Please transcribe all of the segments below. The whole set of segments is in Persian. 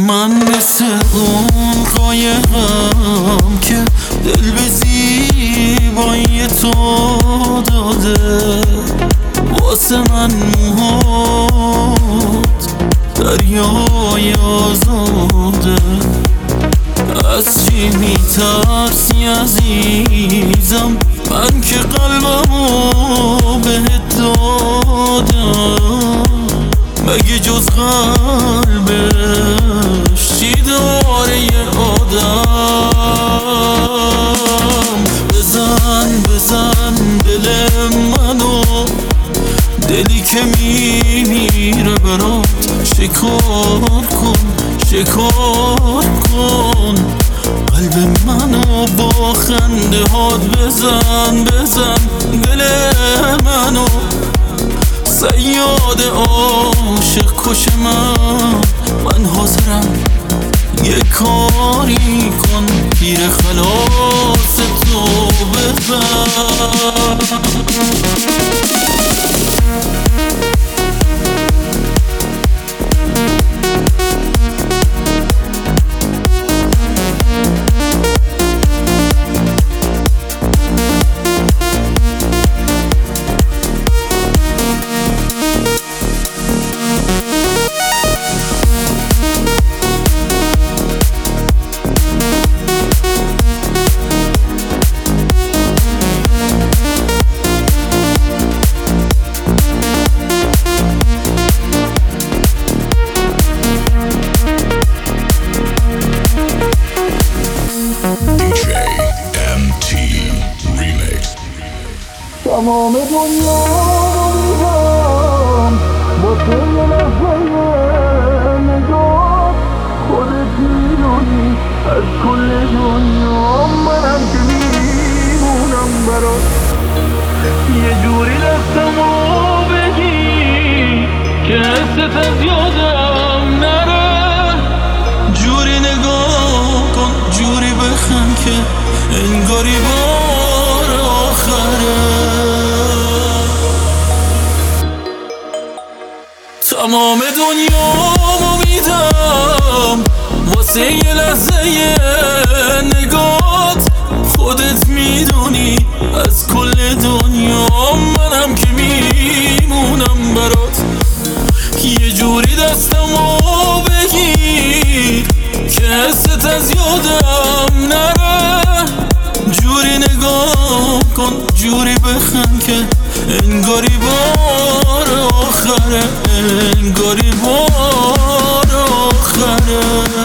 من مثل اون قایقم که دل به زیبایی تو داده، واسه من موهات دریای آزاده. از چی میترسی عزیزم؟ من که قلبمو بهت دادم، مگه جز قلبش چی داره یه آدم؟ بزن بزن دل منو، دلی که میمیره برات. شکار کن شکار کن قلب منو با خنده هات. بزن بزن دل منو، صیاد عاشق کش من حاضرم. یه کاری کن تیر خلاص تو بزن. تمام دنیا میدم واسه یه لحظه نگاه. خودت میدونی از کل دنیا منم که میمونم برات. یه جوری دستمو بگی که حست از یادم نره. جوری نگاه کن جوری بخند که انگاری بار آخره. تمام دنیامو میدم واسه یه لحظه نگات. خودت میدونی از کل دنیا منم که میمونم برات. یه جوری دستمو بگیر که حست از یادم نره. جوری نگاه کن جوری بخند که انگاری بار آخره. انگاری بار آخره.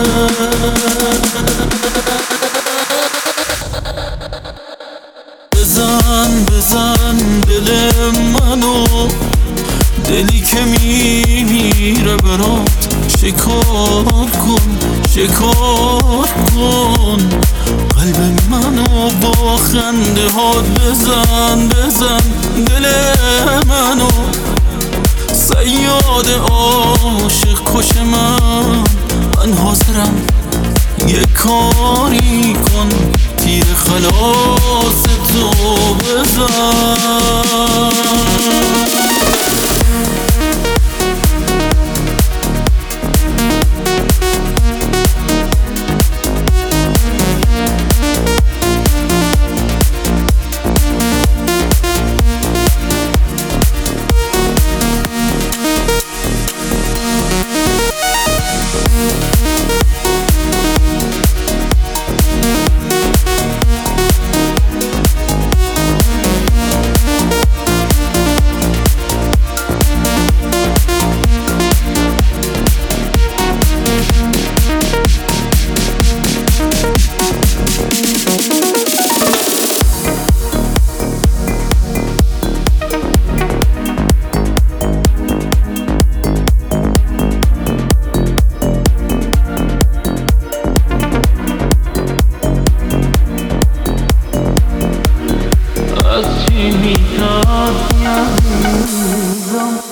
بزن بزن دل منو، دلی که میمیره برات. شکار کن شکار کن قلب منو با خنده هات. بزن بزن دل منو، صیاد عاشق کش من حاضرم. یه کاری کن تیر خلاص تو بزن. از چی میترسی عزیزم؟